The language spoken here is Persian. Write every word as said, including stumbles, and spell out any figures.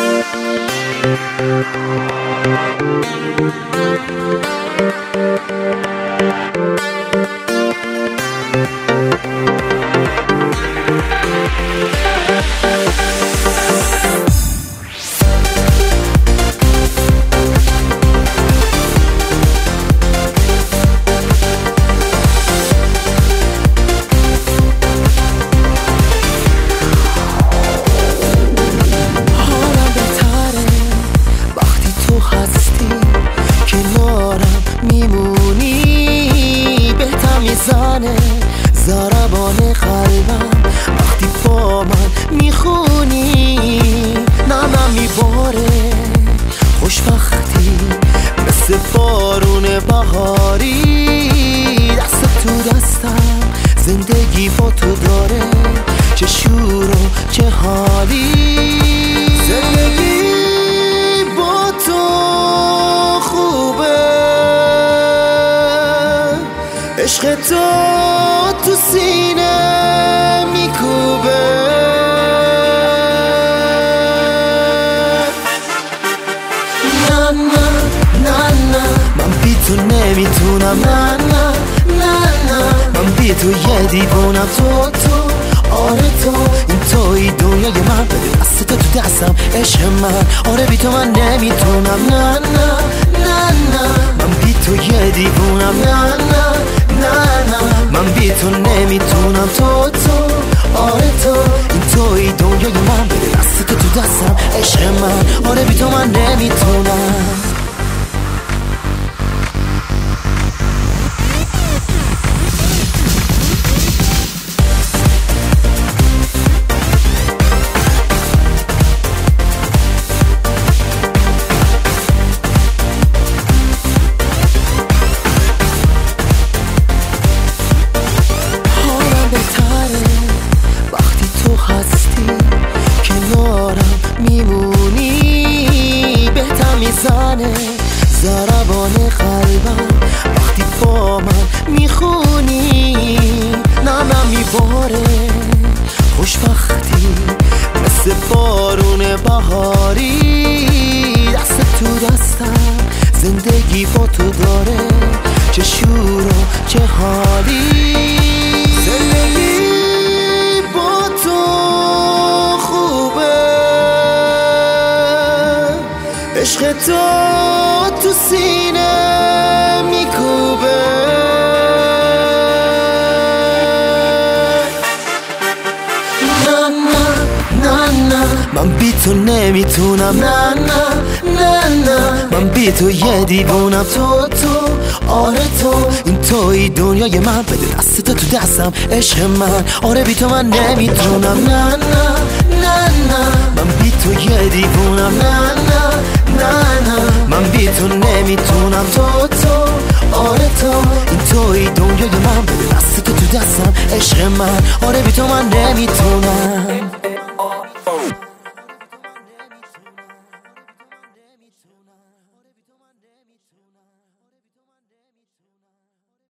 ضربان قلبم وقتی با من میخونی، نمم میباره خوشبختی مثل بارون بهاری. دست تو دستم زندگی با تو داره، چه شور و چه حالی. زندگی با تو خوبه، عشق تو تو سینه میکوبه. نه نه نه نه من بی تو نمیتونم. نه نه نه نه من بی تو یه دیوونم. تو تو آره تو این توی دنیای من، بده دست تو تو دستم عشق من. آره بی تو من نمیتونم. نه نه نه نه من بی تو یه دیوونم. نه نه نه نه من بی تو نمیتونم. تو تو آره تو این توی دنیای من، بده دست تو تو دستم عشق من. آره بی تو من نمیتونم. ضربان قلبم وقتی با من میخونی، نمم میباره خوشبختی مثل بارون بهاری. دست تو دستم زندگی با تو داره، چه شور و چه حالی. زندگی با تو خوبه، عشق تو تو سینه میکوبه. نه نه نه نه من بی تو نمیتونم. نه نه نه نه من بی تو یه دیوونم. تو تو آره تو این توی دنیای من، بده دست تو تو دستم عشق من. آره بی تو من نمیتونم. نه نه نه نه من بی تو یه دیوونم. نه نه نه نه من بی تو نمیتونم. تو تو آره تو این توی دنیای من، بده دست تو تو دستم عشق من. آره بی تو من نمیتونم.